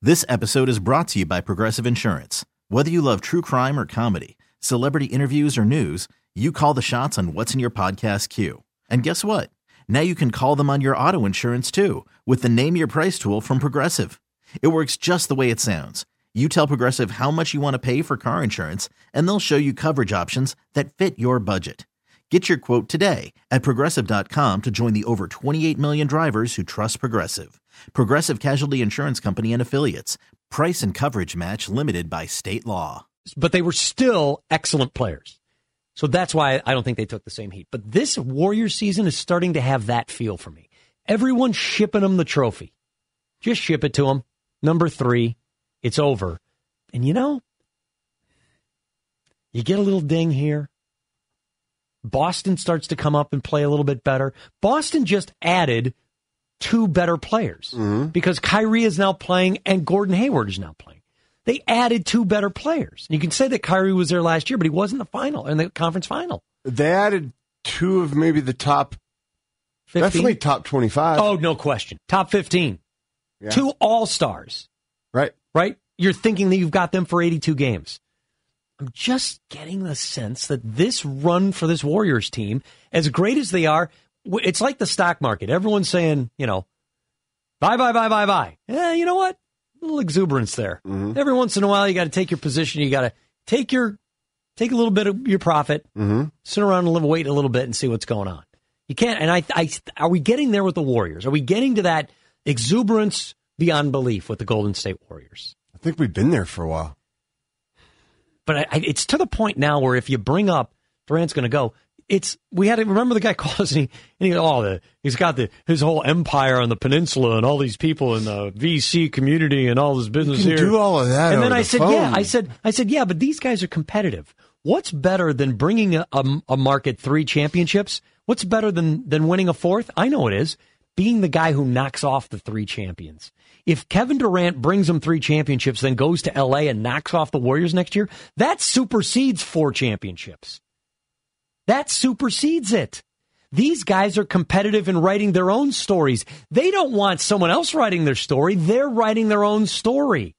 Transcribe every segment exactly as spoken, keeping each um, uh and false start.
This episode is brought to you by Progressive Insurance. Whether you love true crime or comedy, celebrity interviews or news, you call the shots on what's in your podcast queue. And guess what? Now you can call them on your auto insurance too with the Name Your Price tool from Progressive. It works just the way it sounds. You tell Progressive how much you want to pay for car insurance, and they'll show you coverage options that fit your budget. Get your quote today at Progressive dot com to join the over twenty-eight million drivers who trust Progressive. Progressive Casualty Insurance Company and Affiliates. Price and coverage match limited by state law. But they were still excellent players. So that's why I don't think they took the same heat. But this Warriors season is starting to have that feel for me. Everyone's shipping them the trophy. Just ship it to them. Number three. It's over. And you know, you get a little ding here. Boston starts to come up and play a little bit better. Boston just added two better players mm-hmm. because Kyrie is now playing and Gordon Hayward is now playing. They added two better players. You can say that Kyrie was there last year, but he wasn't in the final, in the conference final. They added two of maybe the top, fifteen? Definitely top twenty-five. Oh, no question. Top fifteen. Yeah. Two all-stars. Right. Right? You're thinking that you've got them for eighty-two games. I'm just getting the sense that this run for this Warriors team, as great as they are, it's like the stock market. Everyone's saying, you know, buy, buy, buy, buy, buy. Yeah, you know what? A little exuberance there. Mm-hmm. Every once in a while, you got to take your position. You got to take your take a little bit of your profit, mm-hmm. sit around and live, wait a little bit and see what's going on. You can't. And I, I, are we getting there with the Warriors? Are we getting to that exuberance beyond belief with the Golden State Warriors? I think we've been there for a while. But I, I, it's to the point now where if you bring up Durant's going to go, it's we had to remember the guy calls and he, and he oh the, he's got the his whole empire on the peninsula and all these people in the V C community and all this business you can here. Do all of that. And then I the said, phone. yeah, I said, I said, yeah, but these guys are competitive. What's better than bringing a, a, a market three championships? What's better than than winning a fourth? I know it is. Being the guy who knocks off the three champions. If Kevin Durant brings them three championships, then goes to L A and knocks off the Warriors next year, that supersedes four championships. That supersedes it. These guys are competitive in writing their own stories. They don't want someone else writing their story. They're writing their own story.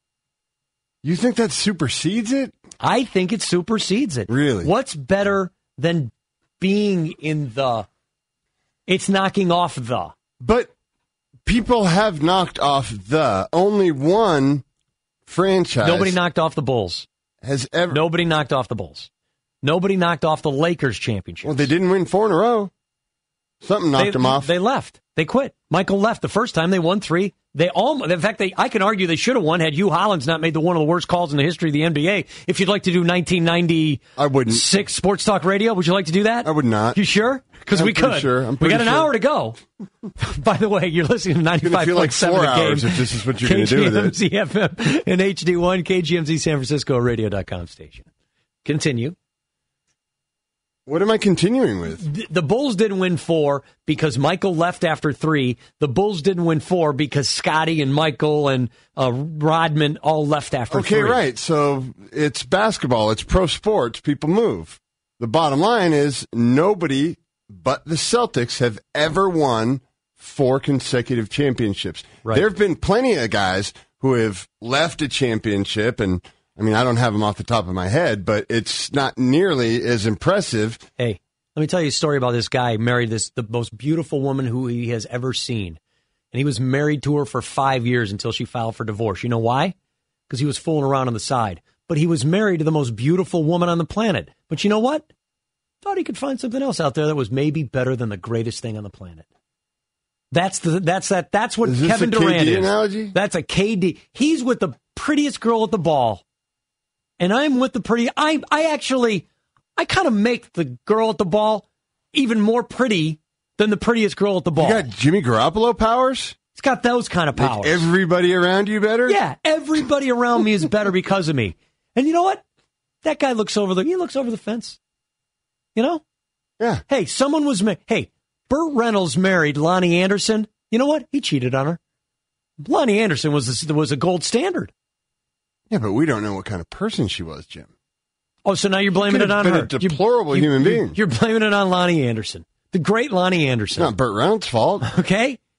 You think that supersedes it? I think it supersedes it. Really? What's better than being in the... It's knocking off the. But people have knocked off the. Only one franchise. Nobody knocked off the Bulls. Has ever. Nobody knocked off the Bulls. Nobody knocked off the Lakers championship. Well, they didn't win four in a row. Something knocked they, them off. They left. They quit. Michael left the first time. They won three. They all. In fact, they. I can argue they should have won had Hugh Hollins not made the one of the worst calls in the history of the N B A. If you'd like to do nineteen ninety, I wouldn't. Six Sports Talk Radio. Would you like to do that? I would not. You sure? Because we could. Sure. I'm we got an sure. hour to go. By the way, you're listening to ninety-five point seven like The Game. Hours if this is what you're going to do with it. K G M Z F M and H D one, K G M Z San Francisco radio dot com station. Continue. What am I continuing with? The, the Bulls didn't win four because Michael left after three. The Bulls didn't win four because Scotty and Michael and uh, Rodman all left after okay, three. Okay, right. So it's basketball. It's pro sports. People move. The bottom line is nobody but the Celtics have ever won four consecutive championships. Right. There have been plenty of guys who have left a championship and I mean, I don't have them off the top of my head, but it's not nearly as impressive. Hey, let me tell you a story about this guy. Married this the most beautiful woman who he has ever seen. And he was married to her for five years until she filed for divorce. You know why? Because he was fooling around on the side. But he was married to the most beautiful woman on the planet. But you know what? Thought he could find something else out there that was maybe better than the greatest thing on the planet. That's the that's that that's what is this Kevin a Durant K D is. Analogy? That's a K D. He's with the prettiest girl at the ball. And I'm with the pretty, I I actually, I kind of make the girl at the ball even more pretty than the prettiest girl at the ball. You got Jimmy Garoppolo powers? It's got those kind of powers. Make everybody around you better? Yeah, everybody around me is better because of me. And you know what? That guy looks over the, he looks over the fence. You know? Yeah. Hey, someone was, ma- hey, Burt Reynolds married Lonnie Anderson. You know what? He cheated on her. Lonnie Anderson was a, was a gold standard. Yeah, but we don't know what kind of person she was, Jim. Oh, so now you're blaming it on been her. A deplorable you, human you, being. You're blaming it on Lonnie Anderson, the great Lonnie Anderson. It's not Burt Reynolds' fault. Okay,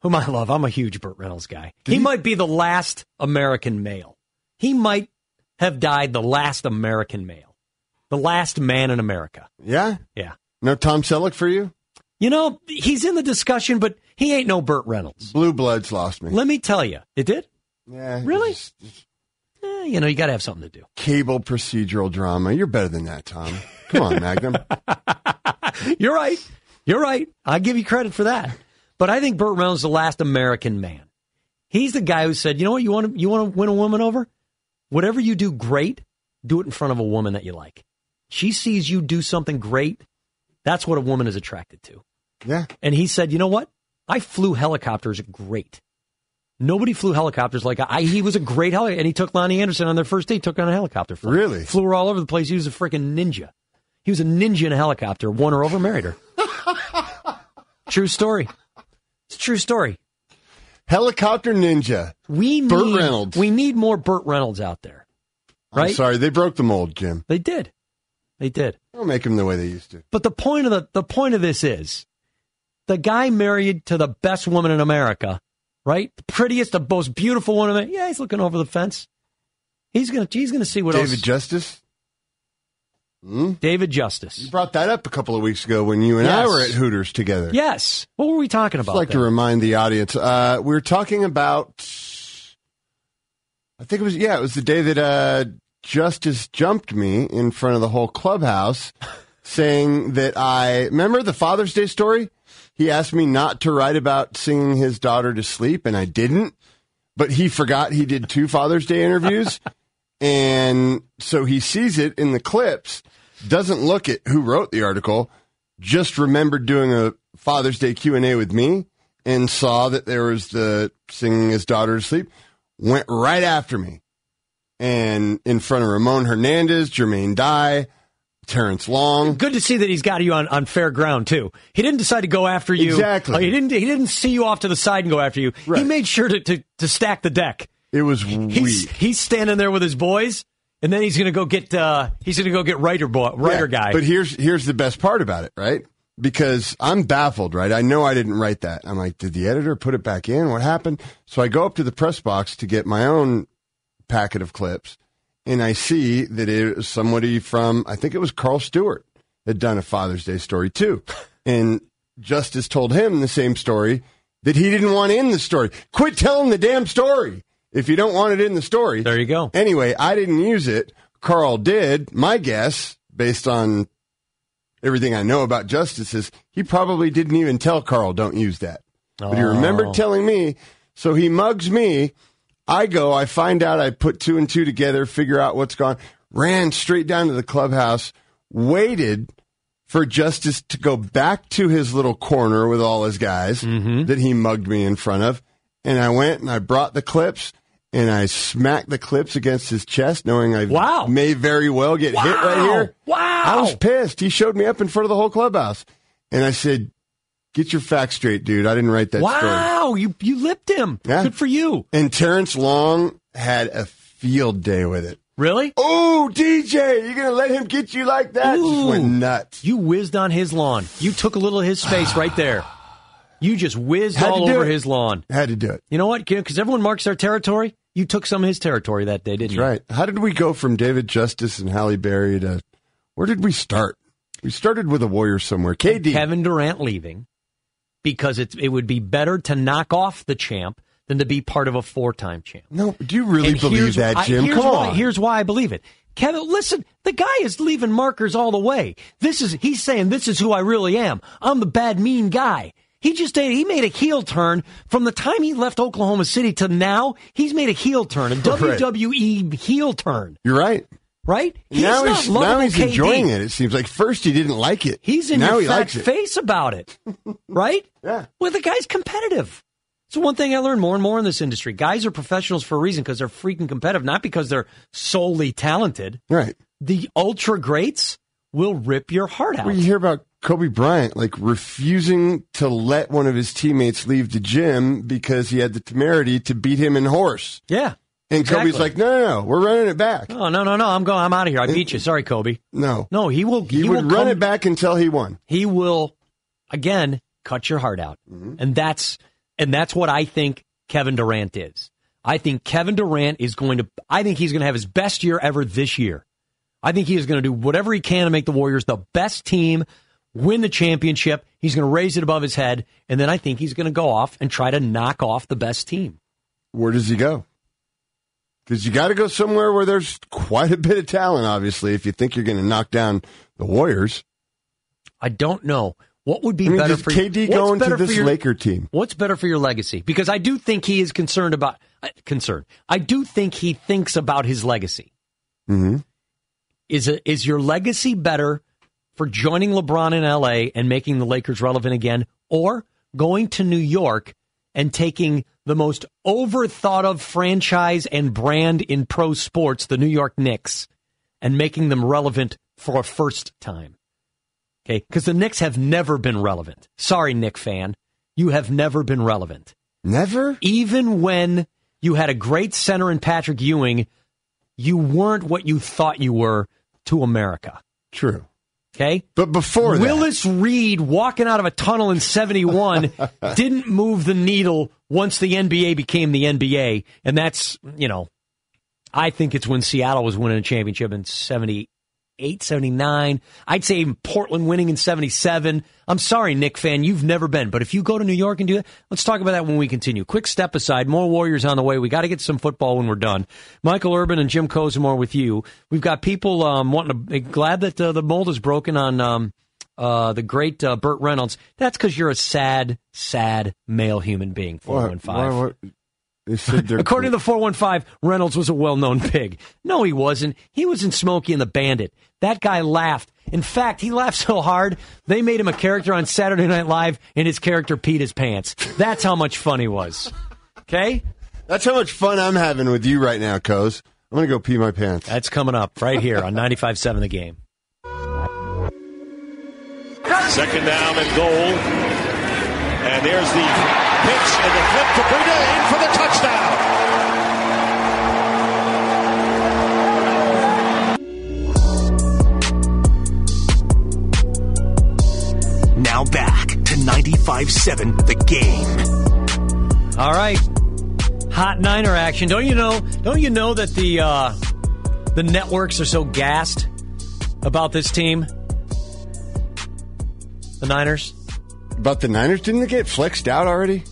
whom I love. I'm a huge Burt Reynolds guy. Did he, he might be the last American male. He might have died the last American male. The last man in America. Yeah? Yeah. No Tom Selleck for you? You know, he's in the discussion, but he ain't no Burt Reynolds. Blue Bloods lost me. Let me tell you. It did? Yeah. Really? Just, just Eh, you know, you got to have something to do. cable procedural drama. You're better than that, Tom. Come on, Magnum. You're right. You're right. I give you credit for that. But I think Burt Reynolds is the last American man. He's the guy who said, you know what, you want to you want to win a woman over? Whatever you do great, do it in front of a woman that you like. She sees you do something great. That's what a woman is attracted to. Yeah. And he said, you know what? I flew helicopters great. Nobody flew helicopters like I. He was a great helicopter. And he took Lonnie Anderson on their first date, took her on a helicopter flight. Really? Flew her all over the place. He was a freaking ninja. He was a ninja in a helicopter, won her over, married her. True story. It's a true story. Helicopter Ninja. We need, Burt Reynolds. We need more Burt Reynolds out there. Right? I'm sorry, they broke the mold, Jim. They did. They did. Don't make them the way they used to. But the point of the the point of this is the guy married to the best woman in America, right? The prettiest, the most beautiful woman. Yeah, he's looking over the fence. He's gonna he's gonna see what David else. Justice? Hmm? David Justice. You brought that up a couple of weeks ago when you and Yes. I were at Hooters together. Yes. What were we talking about? I'd like then? to remind the audience. Uh, we were talking about, I think it was, yeah, it was the day that uh, Justice jumped me in front of the whole clubhouse saying that I, remember the Father's Day story? He asked me not to write about singing his daughter to sleep, and I didn't. But he forgot he did two Father's Day interviews. And so he sees it in the clips, doesn't look at who wrote the article, just remembered doing a Father's Day Q and A with me and saw that there was the singing his daughter to sleep, went right after me. And in front of Ramon Hernandez, Jermaine Dye, Terrence Long. Good to see that he's got you on, on fair ground too. He didn't decide to go after you. Exactly. Uh, he didn't. He didn't see you off to the side and go after you. Right. He made sure to, to to stack the deck. It was He's weak. he's standing there with his boys, and then he's going to go get uh, he's going to go get writer boy writer Yeah, guy. But here's here's the best part about it, right? Because I'm baffled, right? I know I didn't write that. I'm like, did the editor put it back in? What happened? So I go up to the press box to get my own packet of clips, and I see that it was somebody from, I think it was Carl Stewart, had done a Father's Day story too. And Justice told him the same story that he didn't want in the story. Quit telling the damn story if you don't want it in the story. There you go. Anyway, I didn't use it. Carl did. My guess, based on everything I know about Justice, is he probably didn't even tell Carl, don't use that. But he remembered Oh. telling me, so he mugs me. I go, I find out, I put two and two together, figure out what's gone, ran straight down to the clubhouse, waited for Justice to go back to his little corner with all his guys Mm-hmm. that he mugged me in front of. And I went and I brought the clips and I smacked the clips against his chest, knowing I Wow. may very well get hit right Wow. here. Wow. I was pissed. He showed me up in front of the whole clubhouse. And I said, get your facts straight, dude. I didn't write that story. Wow, you you lipped him. Yeah. Good for you. And Terrence Long had a field day with it. Really? Oh, D J, you're going to let him get you like that? Just Ooh. went nuts. You whizzed on his lawn. You took a little of his space right there. You just whizzed Had to all do over it. his lawn. Had to do it. You know what? Because everyone marks their territory. You took some of his territory that day, didn't That's you? right. How did we go from David Justice and Halle Berry to, where did we start? We started with a Warrior somewhere. K D. Kevin Durant leaving because it, it would be better to knock off the champ than to be part of a four-time champ. No, do you really And believe here's- that, I- Jim? here's Come why, on. Here's why I believe it. Kevin, listen, the guy is leaving markers all the way. This is he's saying this is who I really am. I'm the bad, mean guy. He just he made a heel turn from the time he left Oklahoma City to now. He's made a heel turn, a W W E heel turn, You're right. right? He's now not he's, lovable now he's K D. enjoying it. It seems like first he didn't like it. He's in now your he fat likes it. face about it, right? Yeah. Well, the guy's competitive. So one thing I learned more and more in this industry, guys are professionals for a reason because they're freaking competitive, not because they're solely talented. Right. The ultra greats will rip your heart out. Well, you hear about Kobe Bryant, like, refusing to let one of his teammates leave the gym because he had the temerity to beat him in horse. Yeah. And exactly. Kobe's like, no, no, no, we're running it back. Oh, no, no, no, I'm going, I'm out of here. I beat you. Sorry, Kobe. No. No, he will, He, he, would will run come- it back until he won. He will, again, cut your heart out. Mm-hmm. And that's, And that's what I think Kevin Durant is. I think Kevin Durant is going to, I think he's going to have his best year ever this year. I think he is going to do whatever he can to make the Warriors the best team, win the championship. He's going to raise it above his head. And then I think he's going to go off and try to knock off the best team. Where does he go? Because you got to go somewhere where there's quite a bit of talent, obviously, if you think you're going to knock down the Warriors. I don't know. What would be I mean, better does for K D go into this your, Laker team? What's better for your legacy? Because I do think he is concerned about uh, concerned. I do think he thinks about his legacy. Mm-hmm. Is a, is your legacy better for joining LeBron in L A and making the Lakers relevant again, or going to New York and taking the most overthought of franchise and brand in pro sports, the New York Knicks, and making them relevant for a first time? Okay, because the Knicks have never been relevant. Sorry, Knick fan. You have never been relevant. Never? Even when you had a great center in Patrick Ewing, you weren't what you thought you were to America. True. Okay? But before that, Willis Reed walking out of a tunnel in seventy-one didn't move the needle once the N B A became the N B A. And that's, you know, I think it's when Seattle was winning a championship in seventy-eight, seventy-nine. I'd say even Portland winning in seventy-seven. I'm sorry, Knick fan, you've never been. But if you go to New York and do that, let's talk about that when we continue. Quick step aside. More Warriors on the way. We got to get some football when we're done. Michael Urban and Jim Kozimor with you. We've got people um, wanting to, glad that uh, the mold is broken on um, uh, the great uh, Burt Reynolds. That's because you're a sad, sad male human being, four one five. What, what, they said According to the four one five, Reynolds was a well-known pig. No, he wasn't. He was in Smokey and the Bandit. That guy laughed. In fact, he laughed so hard, they made him a character on Saturday Night Live, and his character peed his pants. That's how much fun he was. Okay? That's how much fun I'm having with you right now, Coz. I'm going to go pee my pants. That's coming up right here on ninety-five seven The Game. Second down and goal. And there's the pitch and the flip to Breida in for the touchdown. Now back to ninety-five seven The Game. All right. Hot Niner action. Don't you know, don't you know that the uh, the networks are so gassed about this team? The Niners? About the Niners? Didn't they get flexed out already?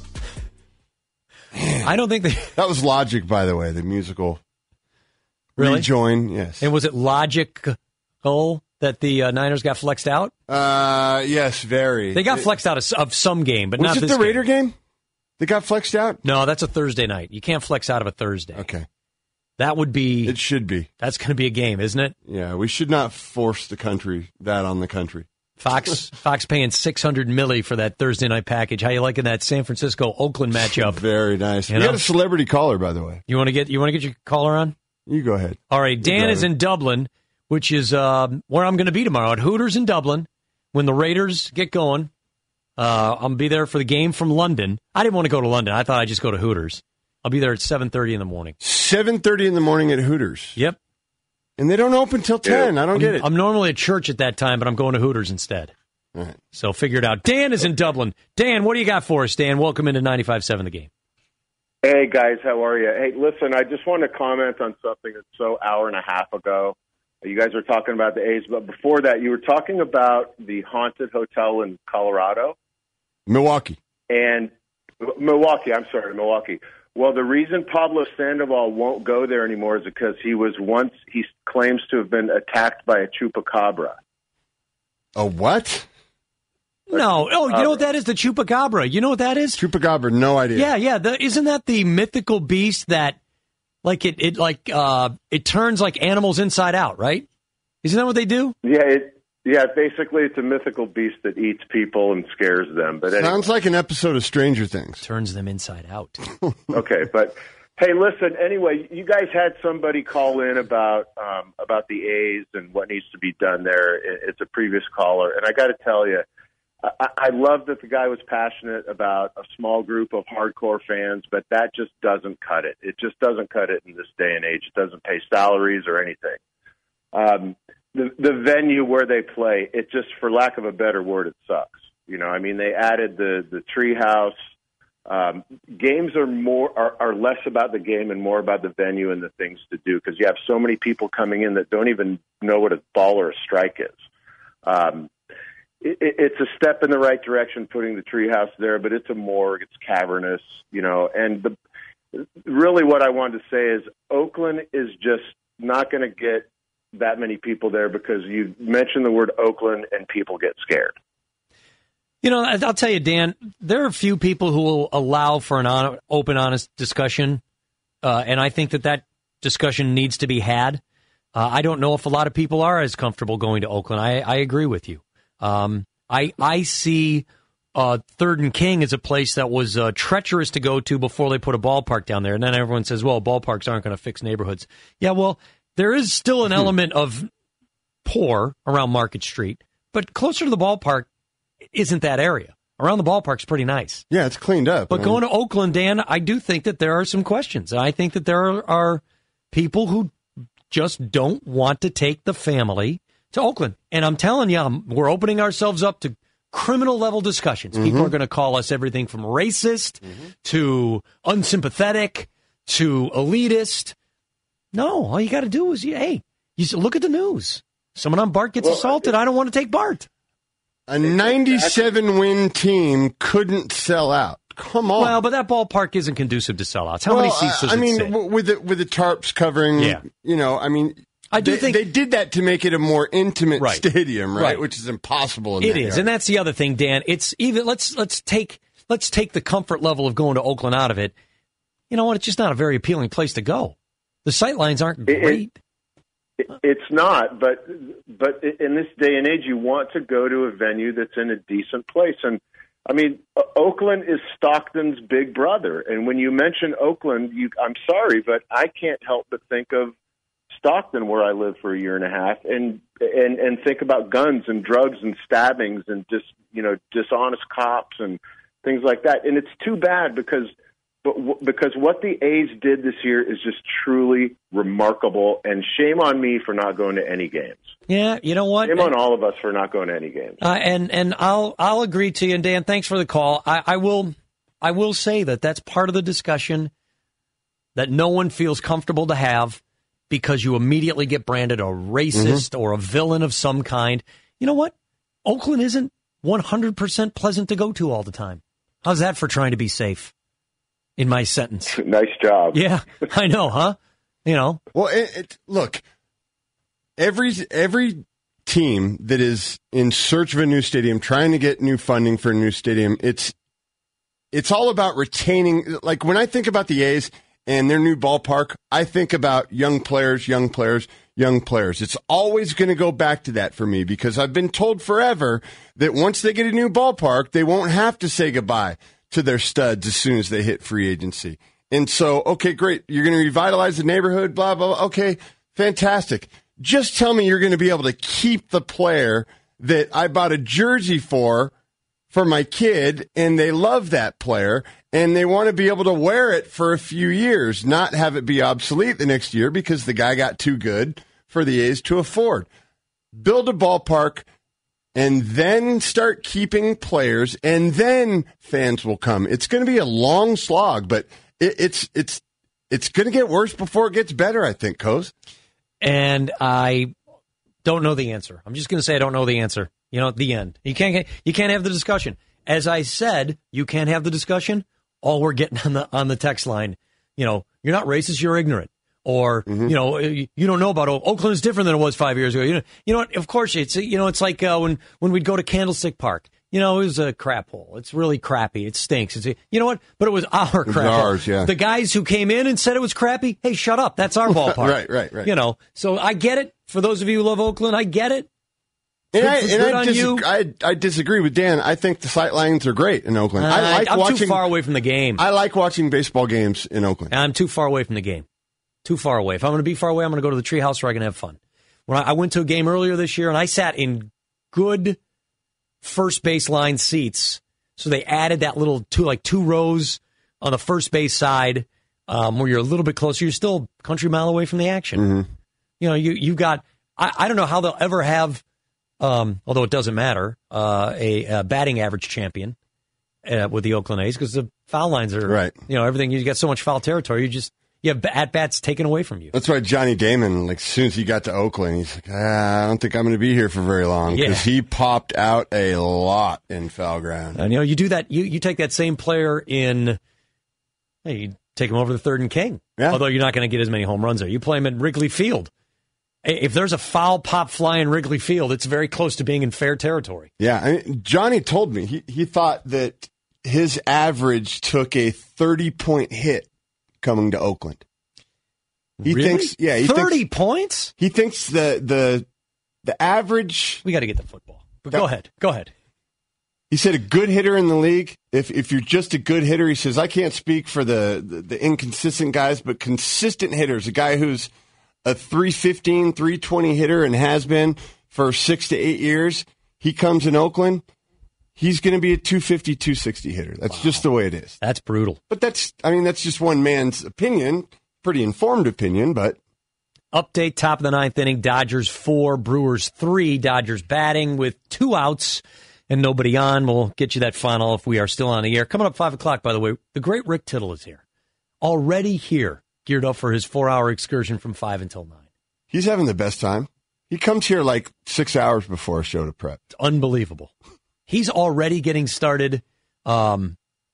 Man. I don't think they... That was Logic, by the way, the musical. Really? Rejoin, yes. And was it logical that the uh, Niners got flexed out? Uh, yes, very. They got it, flexed out of, of some game, but was not it this the game. Raider game? They got flexed out? No, that's a Thursday night. You can't flex out of a Thursday. Okay. That would be... It should be. That's going to be a game, isn't it? Yeah, we should not force the country, that on the country. Fox Fox paying six hundred milli for that Thursday night package. How you liking that San Francisco-Oakland matchup? Very nice. You we know? got a celebrity caller, by the way. You want to get you want to get your caller on? You go ahead. All right, Dan is in Dublin, which is uh, where I'm going to be tomorrow at Hooters in Dublin when the Raiders get going. Uh, I'll be there for the game from London. I didn't want to go to London. I thought I'd just go to Hooters. I'll be there at seven thirty in the morning. seven thirty in the morning at Hooters. Yep. And they don't open till ten. I don't I'm, get it. I'm normally at church at that time, but I'm going to Hooters instead. All right. So figure it out. Dan is in Dublin. Dan, what do you got for us, Dan? Welcome into ninety-five seven The Game. Hey, guys, how are you? Hey, listen, I just want to comment on something that's so hour and a half ago. You guys were talking about the A's, but before that, you were talking about the haunted hotel in Colorado. Milwaukee. And Milwaukee, I'm sorry, Milwaukee. Well, the reason Pablo Sandoval won't go there anymore is because he was once, he claims to have been attacked by a chupacabra. A what? No. Oh, you know what that is? The chupacabra. You know what that is? Chupacabra, no idea. Yeah, yeah. The, isn't that the mythical beast that, like, it, it like, uh, it turns like animals inside out, right? Isn't that what they do? Yeah, it, yeah. Basically, it's a mythical beast that eats people and scares them. But anyway. Sounds like an episode of Stranger Things. Turns them inside out. Okay, but hey, listen. Anyway, you guys had somebody call in about um, about the A's and what needs to be done there. It's a previous caller, and I got to tell you, I, I love that the guy was passionate about a small group of hardcore fans, but that just doesn't cut it. It just doesn't cut it in this day and age. It doesn't pay salaries or anything. Um, the the venue where they play, it just, for lack of a better word, it sucks. You know, I mean, they added the the treehouse Um, games are more are, are less about the game and more about the venue and the things to do, because you have so many people coming in that don't even know what a ball or a strike is. Um, it, it's a step in the right direction putting the treehouse there, but it's a morgue, it's cavernous, you know. And the, really, what I wanted to say is Oakland is just not going to get that many people there, because you mention the word Oakland and people get scared. You know, I'll tell you, Dan, there are a few people who will allow for an on, open, honest discussion, uh, and I think that that discussion needs to be had. Uh, I don't know if a lot of people are as comfortable going to Oakland. I, I agree with you. Um, I I see uh, Third and King as a place that was uh, treacherous to go to before they put a ballpark down there, and then everyone says, well, ballparks aren't going to fix neighborhoods. Yeah, well, there is still an element of poor around Market Street, but closer to the ballpark isn't that area. Around the ballpark's pretty nice. Yeah, it's cleaned up. But going to Oakland, Dan, I do think that there are some questions. I think that there are, are people who just don't want to take the family to Oakland. And I'm telling you, I'm, we're opening ourselves up to criminal-level discussions. Mm-hmm. People are going to call us everything from racist mm-hmm. to unsympathetic to elitist. No, all you got to do is, hey, you look at the news. Someone on Bart gets well, assaulted. I don't want to take Bart. A ninety-seven win team couldn't sell out. Come on. Well, but that ballpark isn't conducive to sellouts. How well, many seats does I it mean, say? with the, with the tarps covering, yeah. you know, I mean, I do they, think they did that to make it a more intimate right. stadium, right? right? Which is impossible. In it that is, yard. And that's the other thing, Dan. It's even let's let's take let's take the comfort level of going to Oakland out of it. You know what? It's just not a very appealing place to go. The sightlines aren't great. It, it, it's not, but but in this day and age, you want to go to a venue that's in a decent place. And I mean, Oakland is Stockton's big brother. And when you mention Oakland, you, I'm sorry, but I can't help but think of Stockton, where I lived for a year and a half, and and and think about guns and drugs and stabbings and just you know dishonest cops and things like that. And it's too bad because. But w- because what the A's did this year is just truly remarkable, and shame on me for not going to any games. Yeah, you know what? Shame on all of us for not going to any games. Uh, and and I'll I'll agree to you. And Dan, thanks for the call. I, I will I will say that that's part of the discussion that no one feels comfortable to have because you immediately get branded a racist mm-hmm. or a villain of some kind. You know what? Oakland isn't one hundred percent pleasant to go to all the time. How's that for trying to be safe? In my sentence. Nice job. Yeah, I know, huh? You know. Well, it, it, look, every every team that is in search of a new stadium, trying to get new funding for a new stadium, it's it's all about retaining. Like when I think about the A's and their new ballpark, I think about young players, young players, young players. It's always going to go back to that for me because I've been told forever that once they get a new ballpark, they won't have to say goodbye to their studs as soon as they hit free agency. And so, okay, great. You're going to revitalize the neighborhood, blah, blah, blah. Okay, fantastic. Just tell me you're going to be able to keep the player that I bought a jersey for, for my kid, and they love that player, and they want to be able to wear it for a few years, not have it be obsolete the next year because the guy got too good for the A's to afford. Build a ballpark, and then start keeping players, and then fans will come. It's going to be a long slog, but it, it's it's it's going to get worse before it gets better, I think, Coase. And I don't know the answer. I'm just going to say I don't know the answer. You know, at the end. You can't you can't have the discussion. As I said, you can't have the discussion. All we're getting on the on the text line, you know, you're not racist, you're ignorant. Or, mm-hmm. you know, you don't know about Oakland. Oakland is different than it was five years ago. You know, you know what? Of course, it's, you know, it's like uh, when, when we'd go to Candlestick Park. You know, it was a crap hole. It's really crappy. It stinks. It's, you know what? But it was our crap hole. Ours, yeah. The guys who came in and said it was crappy, hey, shut up. That's our ballpark. right, right, right. You know, so I get it. For those of you who love Oakland, I get it. And, good, I, and I, dis- I, I disagree with Dan. I think the sight lines are great in Oakland. Uh, I like I'm watching, too far away from the game. I like watching baseball games in Oakland. I'm too far away from the game. Too far away. If I'm going to be far away, I'm going to go to the treehouse where I can have fun. When I, I went to a game earlier this year, and I sat in good first base line seats. So they added that little two, like two rows on the first base side, um, where you're a little bit closer. You're still a country mile away from the action. Mm-hmm. You know, you you got. I, I don't know how they'll ever have, um, although it doesn't matter, uh, a, a batting average champion uh, with the Oakland A's because the Foul lines are, right. You know, everything. You got so much foul territory. You just you have at bats taken away from you. That's why Johnny Damon, like, as soon as he got to Oakland, he's like, ah, I don't think I'm going to be here for very long because yeah. he popped out a lot in foul ground. And you know, you do that. You you take that same player in. Hey, you take him over to Third and King. Yeah. Although you're not going to get as many home runs there. You play him at Wrigley Field. If there's a foul pop fly in Wrigley Field, it's very close to being in fair territory. Yeah, I mean, Johnny told me he, he thought that his average took a thirty-point hit coming to Oakland. He really? thinks, yeah, he thirty thinks, points. He thinks the the the average. We got to get the football. But that, go ahead, go ahead. He said a good hitter in the league. If if you're just a good hitter, he says I can't speak for the the, the inconsistent guys, but consistent hitters, a guy who's a three fifteen, three twenty hitter and has been for six to eight years. He comes in Oakland. He's going to be a two fifty, two sixty hitter. That's wow. just the way it is. That's brutal. But that's, I mean, that's just one man's opinion. Pretty informed opinion, but. Update, top of the ninth inning, Dodgers four, Brewers three. Dodgers batting with two outs and nobody on. We'll get you that final if we are still on the air. Coming up five o'clock, by the way, the great Rick Tittle is here. Already here, geared up for his four-hour excursion from five until nine. He's having the best time. He comes here like six hours before a show to prep. It's unbelievable. He's already getting started, um,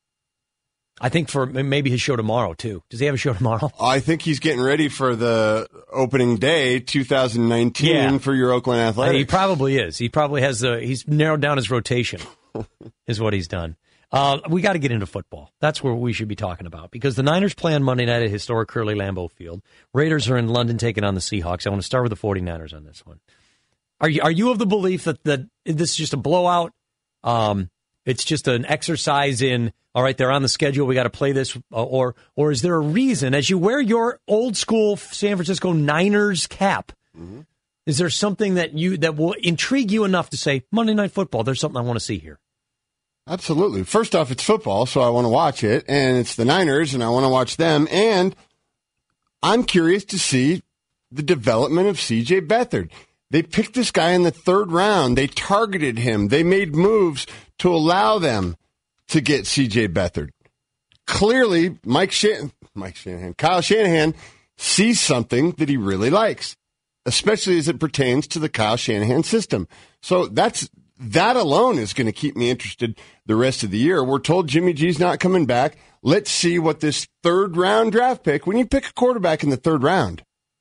I think, for maybe his show tomorrow, too. Does he have a show tomorrow? I think he's getting ready for the opening day, two thousand nineteen, yeah. for your Oakland Athletics. He probably is. He probably has the, he's narrowed down his rotation, is what he's done. Uh, we got to get into football. That's where we should be talking about, because the Niners play on Monday night at historic Curly Lambeau Field. Raiders are in London taking on the Seahawks. I want to start with the 49ers on this one. Are you, are you of the belief that, that this is just a blowout? Um, it's just an exercise in, all right, they're on the schedule, we got to play this, uh, or or is there a reason, as you wear your old school San Francisco Niners cap, mm-hmm. is there something that you that will intrigue you enough to say, Monday Night Football, there's something I want to see here? Absolutely. First off, it's football, so I want to watch it, and it's the Niners, and I want to watch them, and I'm curious to see the development of C J Beathard. They picked this guy in the third round. They targeted him. They made moves to allow them to get C J Beathard. Clearly, Mike Shan- Mike Shanahan, Kyle Shanahan sees something that he really likes, especially as it pertains to the Kyle Shanahan system. So that's that alone is going to keep me interested the rest of the year. We're told Jimmy G's not coming back. Let's see what this third round draft pick, when you pick a quarterback in the third round,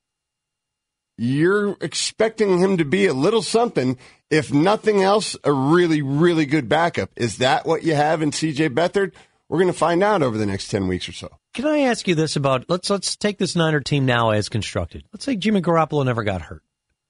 you're expecting him to be a little something, if nothing else, a really, really good backup. Is that what you have in C J Beathard? We're going to find out over the next ten weeks or so. Can I ask you this about, let's let's take this Niner team now as constructed. Let's say Jimmy Garoppolo never got hurt.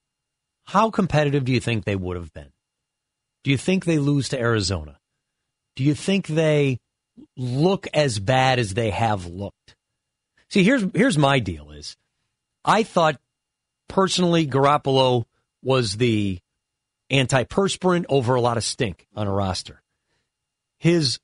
How competitive do you think they would have been? Do you think they lose to Arizona? Do you think they look as bad as they have looked? See, here's here's my deal is, I thought personally, Garoppolo was the antiperspirant over a lot of stink on a roster. His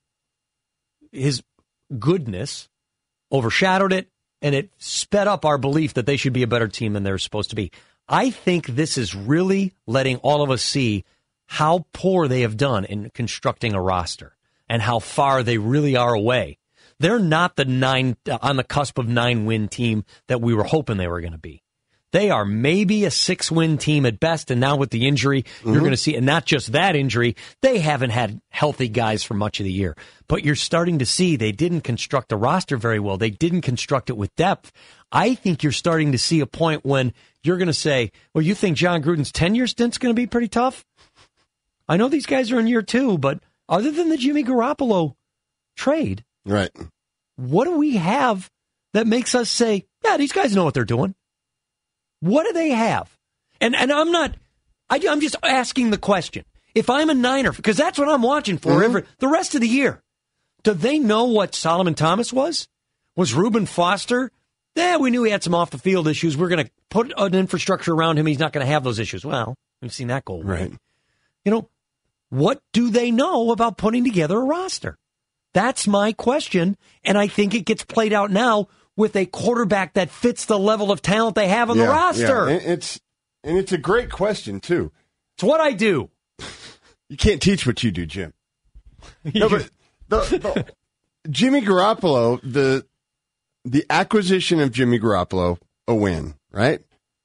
his goodness overshadowed it, and it sped up our belief that they should be a better team than they're supposed to be. I think this is really letting all of us see how poor they have done in constructing a roster and how far they really are away. They're not the nine uh, on the cusp of nine-win team that we were hoping they were going to be. They are maybe a six-win team at best, and now with the injury, mm-hmm. you're going to see, and not just that injury, they haven't had healthy guys for much of the year. But you're starting to see they didn't construct the roster very well. They didn't construct it with depth. I think you're starting to see a point when you're going to say, well, you think John Gruden's ten-year stint's going to be pretty tough? I know these guys are in year two, but other than the Jimmy Garoppolo trade, right? What do we have that makes us say, yeah, these guys know what they're doing? What do they have? And and I'm not, I, I'm just asking the question. If I'm a Niner, because that's what I'm watching for mm-hmm. every, the rest of the year, do they know what Solomon Thomas was? Was Reuben Foster? Yeah, we knew he had some off-the-field issues. We're going to put an infrastructure around him. He's not going to have those issues. Well, we've seen that go away. Right. You know, what do they know about putting together a roster? That's my question, and I think it gets played out now with a quarterback that fits the level of talent they have on yeah, the roster. Yeah. And it's and it's a great question, too. It's what I do. You can't teach what you do, Jim. No, but the, the, Jimmy Garoppolo, the the acquisition of Jimmy Garoppolo, a win, right?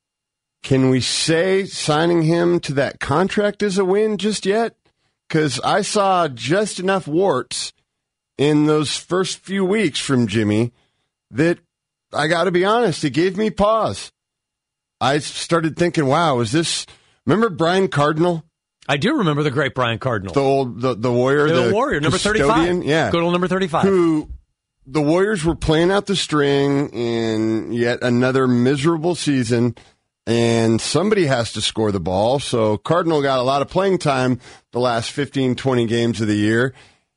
Can we say signing him to that contract is a win just yet? Because I saw just enough warts in those first few weeks from Jimmy that I got to be honest, it gave me pause. I started thinking, wow, is this, remember Brian Cardinal? I do remember the great Brian Cardinal. The old, the, the warrior, the, the warrior, number custodian, thirty-five. Yeah. Good old number thirty-five. Who, the Warriors were playing out the string in yet another miserable season, and somebody has to score the ball. So Cardinal got a lot of playing time the last fifteen, twenty games of the year,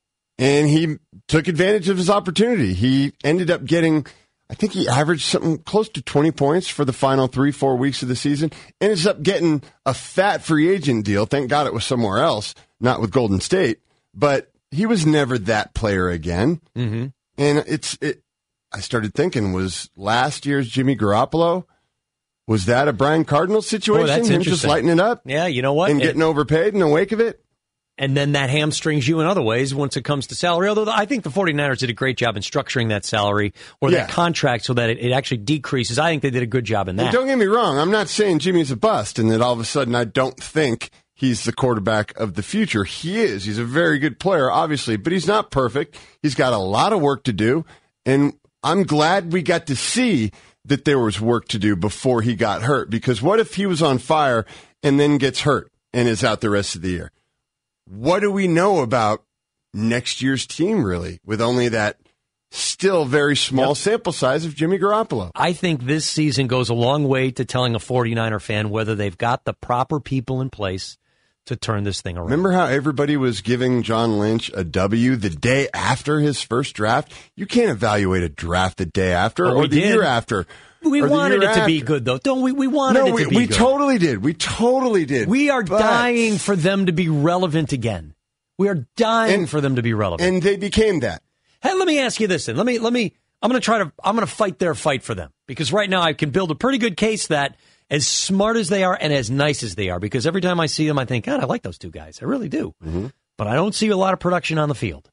and he took advantage of his opportunity. He ended up getting, I think he averaged something close to twenty points for the final three, four weeks of the season. Ended up getting a fat free agent deal. Thank God it was somewhere else, not with Golden State. But he was never that player again. Mm-hmm. And it's it. I started thinking, was last year's Jimmy Garoppolo, was that a Brian Cardinal situation? Oh, that's Him interesting. just lighting it up? Yeah, you know what? And getting it, overpaid in the wake of it? And then that hamstrings you in other ways once it comes to salary. Although I think the 49ers did a great job in structuring that salary or Yeah. that contract so that it, it actually decreases. I think they did a good job in that. And don't get me wrong, I'm not saying Jimmy's a bust and that all of a sudden I don't think he's the quarterback of the future. He is. He's a very good player, obviously, but he's not perfect. He's got a lot of work to do, and I'm glad we got to see that there was work to do before he got hurt, because what if he was on fire and then gets hurt and is out the rest of the year? What do we know about next year's team, really, with only that still very small yep. sample size of Jimmy Garoppolo? I think this season goes a long way to telling a 49er fan whether they've got the proper people in place to turn this thing around. Remember how everybody was giving John Lynch a W the day after his first draft? You can't evaluate a draft the day after oh, or the did. year after. We wanted it after. to be good, though. Don't we? We wanted no, it we, to be we good. We totally did. We totally did. We are but, dying for them to be relevant again. We are dying and, for them to be relevant. And they became that. Hey, let me ask you this then. Let me, let me, I'm going to try to, I'm going to fight their fight for them. Because right now I can build a pretty good case that as smart as they are and as nice as they are, because every time I see them, I think, God, I like those two guys. I really do. Mm-hmm. But I don't see a lot of production on the field.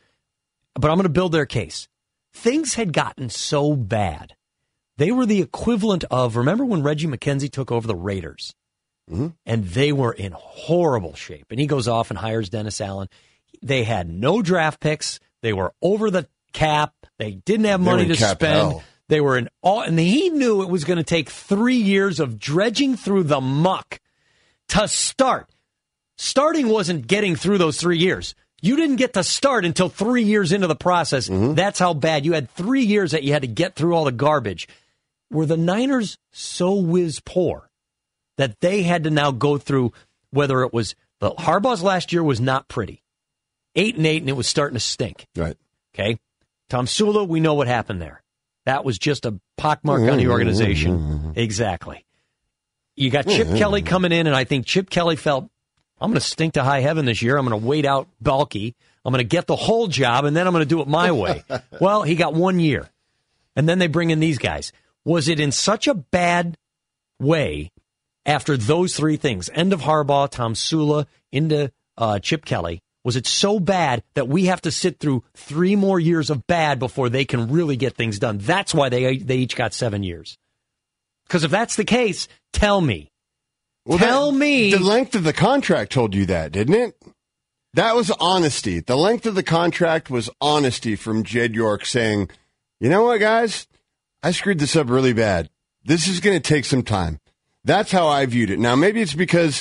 But I'm going to build their case. Things had gotten so bad. They were the equivalent of, remember when Reggie McKenzie took over the Raiders? Mm-hmm. And they were in horrible shape. And he goes off and hires Dennis Allen. They had no draft picks. They were over the cap. They didn't have money to spend. Hell. They were in all, and he knew it was going to take three years of dredging through the muck to start. Starting wasn't getting through those three years. You didn't get to start until three years into the process. Mm-hmm. That's how bad. You had three years that you had to get through all the garbage. Were the Niners so whiz poor that they had to now go through, whether it was, the Harbaugh's last year was not pretty. Eight and eight, and it was starting to stink. Right. Okay. Tom Sula, we know what happened there. That was just a pockmark on the organization. Exactly. You got Chip Kelly coming in, and I think Chip Kelly felt, I'm going to stink to high heaven this year. I'm going to wait out Balky. I'm going to get the whole job, and then I'm going to do it my way. Well, he got one year. And then they bring in these guys. Was it in such a bad way after those three things, end of Harbaugh, Tom Sula, into uh, Chip Kelly, was it so bad that we have to sit through three more years of bad before they can really get things done? That's why they they each got seven years. Because if that's the case, tell me. Well, tell that, me. The length of the contract told you that, didn't it? That was honesty. The length of the contract was honesty from Jed York saying, you know what, guys? I screwed this up really bad. This is going to take some time. That's how I viewed it. Now, maybe it's because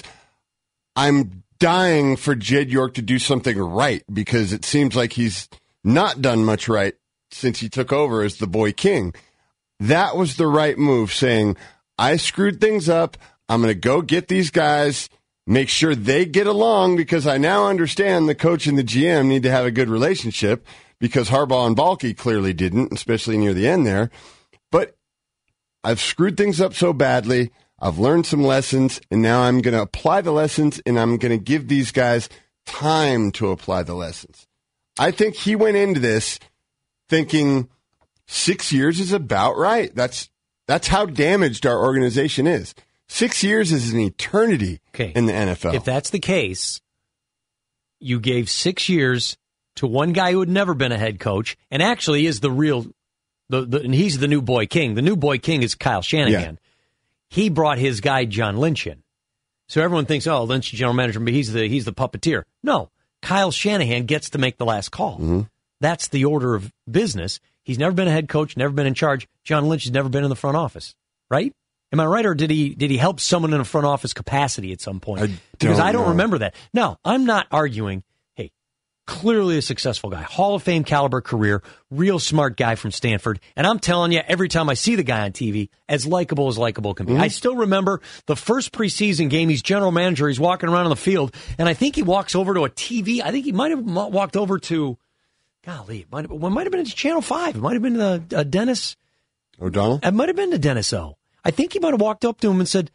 I'm dying for Jed York to do something right, because it seems like he's not done much right since he took over as the boy king. That was the right move, saying, I screwed things up. I'm going to go get these guys, make sure they get along, because I now understand the coach and the G M need to have a good relationship, because Harbaugh and Balky clearly didn't, especially near the end there. But I've screwed things up so badly. I've learned some lessons, and now I'm going to apply the lessons, and I'm going to give these guys time to apply the lessons. I think he went into this thinking six years is about right. That's that's how damaged our organization is. Six years is an eternity okay. in the N F L. If that's the case, you gave six years to one guy who had never been a head coach and actually is the real, the, the and he's the new boy king. The new boy king is Kyle Shanahan. Yeah. He brought his guy John Lynch in. So everyone thinks, oh, Lynch is general manager, but he's the he's the puppeteer. No, Kyle Shanahan gets to make the last call. Mm-hmm. That's the order of business. He's never been a head coach, never been in charge. John Lynch has never been in the front office, right? Am I right, or did he did he help someone in a front office capacity at some point? I because don't I don't know. remember that. No, I'm not arguing. Hey, clearly a successful guy, Hall of Fame caliber career, real smart guy from Stanford. And I'm telling you, every time I see the guy on T V, as likable as likable can be. Mm-hmm. I still remember the first preseason game. He's general manager. He's walking around on the field, and I think he walks over to a T V. I think he might have walked over to, golly, it might have, well, it might have been to Channel five. It might have been to uh, Dennis O'Donnell. It might have been to Dennis O. I think he might have walked up to him and said,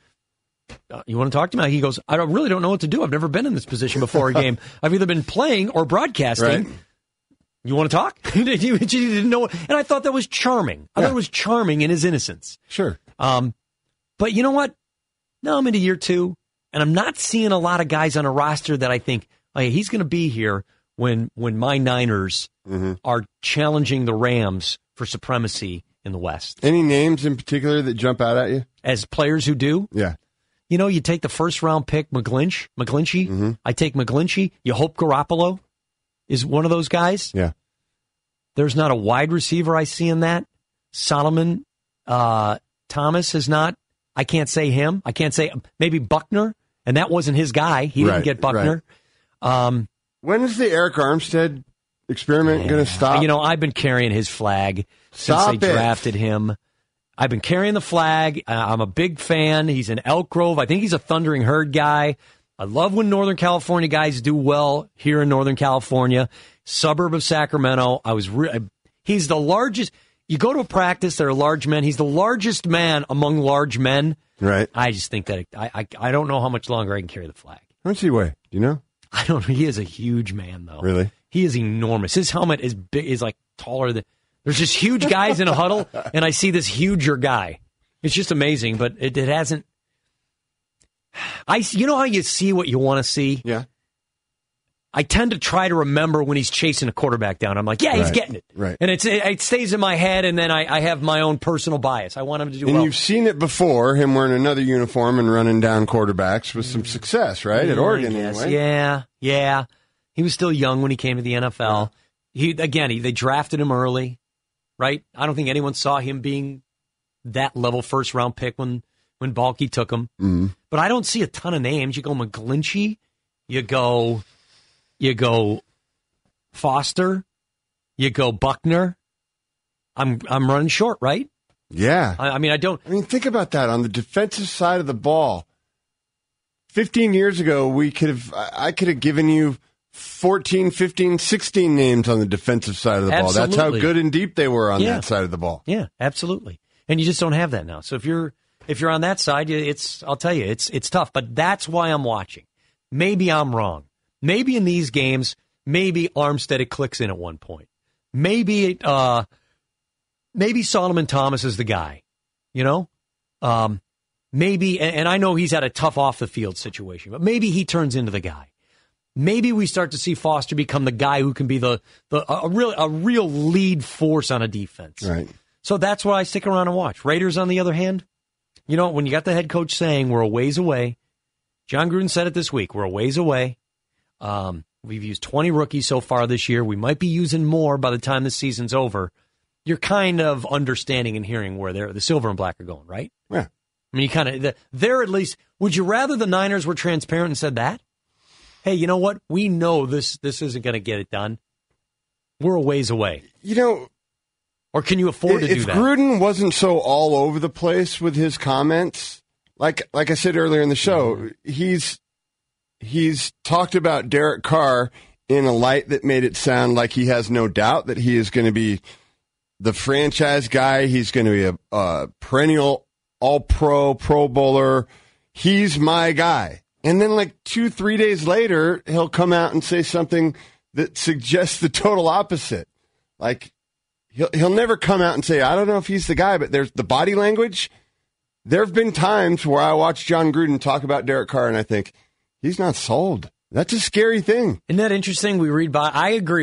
uh, you want to talk to me? He goes, I don't, really don't know what to do. I've never been in this position before a game. I've either been playing or broadcasting. Right. You want to talk? you, you didn't know. And I thought that was charming. I yeah. thought it was charming in his innocence. Sure. Um, but you know what? Now I'm into year two, and I'm not seeing a lot of guys on a roster that I think, oh, yeah, he's going to be here when when my Niners mm-hmm. are challenging the Rams for supremacy in the West. Any names in particular that jump out at you? As players who do? Yeah. You know, you take the first round pick, McGlinch, McGlinchey. Mm-hmm. I take McGlinchey. You hope Garoppolo is one of those guys. Yeah. There's not a wide receiver I see in that. Solomon uh, Thomas is not. I can't say him. I can't say maybe Buckner, and that wasn't his guy. He didn't right, get Buckner. Right. Um, when is the Eric Armstead experiment yeah. going to stop? You know, I've been carrying his flag stop since they it. drafted him. I've been carrying the flag. Uh, I'm a big fan. He's in Elk Grove. I think he's a Thundering Herd guy. I love when Northern California guys do well here in Northern California, suburb of Sacramento. I was re- he's the largest. You go to a practice, there are large men. He's the largest man among large men. Right. I just think that I I, I don't know how much longer I can carry the flag. How much do you weigh? Do you know? I don't know. He is a huge man, though. Really? He is enormous. His helmet is big, is like taller than. There's just huge guys in a huddle, and I see this huger guy. It's just amazing, but it, it hasn't. I, you know how you see what you want to see? Yeah. I tend to try to remember when he's chasing a quarterback down. I'm like, yeah, he's right. getting it. Right. And it's, it, it stays in my head, and then I, I have my own personal bias. I want him to do and well. You've seen it before, him wearing another uniform and running down quarterbacks with some success, right? Yeah, At Oregon, yes. anyway. Yeah, yeah. He was still young when he came to the N F L. Yeah. He Again, he, they drafted him early, right? I don't think anyone saw him being that level first-round pick when, when Balky took him. Mm-hmm. But I don't see a ton of names. You go McGlinchey, you go... You go Foster, you go Buckner. I'm I'm running short, right? Yeah. I, I mean, I don't. I mean, think about that on the defensive side of the ball. Fifteen years ago, we could have. I could have given you fourteen, fifteen, sixteen names on the defensive side of the Absolutely. ball. That's how good and deep they were on yeah. that side of the ball. Yeah, absolutely. And you just don't have that now. So if you're if you're on that side, it's I'll tell you, it's it's tough. But that's why I'm watching. Maybe I'm wrong. Maybe in these games, maybe Armstead it clicks in at one point. Maybe uh, maybe Solomon Thomas is the guy, you know? Um, maybe, and, and I know he's had a tough off-the-field situation, but maybe he turns into the guy. Maybe we start to see Foster become the guy who can be the, the a, real, a real lead force on a defense. Right. So that's why I stick around and watch. Raiders, on the other hand, you know, when you got the head coach saying we're a ways away, John Gruden said it this week, we're a ways away. Um, we've used twenty rookies so far this year. We might be using more by the time the season's over. You're kind of understanding and hearing where they're, the silver and black are going, right? Yeah. I mean, you kind of, they're at least, would you rather the Niners were transparent and said that? Hey, you know what? We know this this isn't going to get it done. We're a ways away. You know, or can you afford to do if that? If Gruden wasn't so all over the place with his comments, like like I said earlier in the show, mm-hmm. he's he's talked about Derek Carr in a light that made it sound like he has no doubt that he is going to be the franchise guy. He's going to be a, a perennial all-pro, Pro Bowler. He's my guy. And then like two, three days later, he'll come out and say something that suggests the total opposite. Like, he'll he'll never come out and say, I don't know if he's the guy, but there's the body language. There have been times where I watch John Gruden talk about Derek Carr, and I think, he's not sold. That's a scary thing. Isn't that interesting? We read by. I agree with you.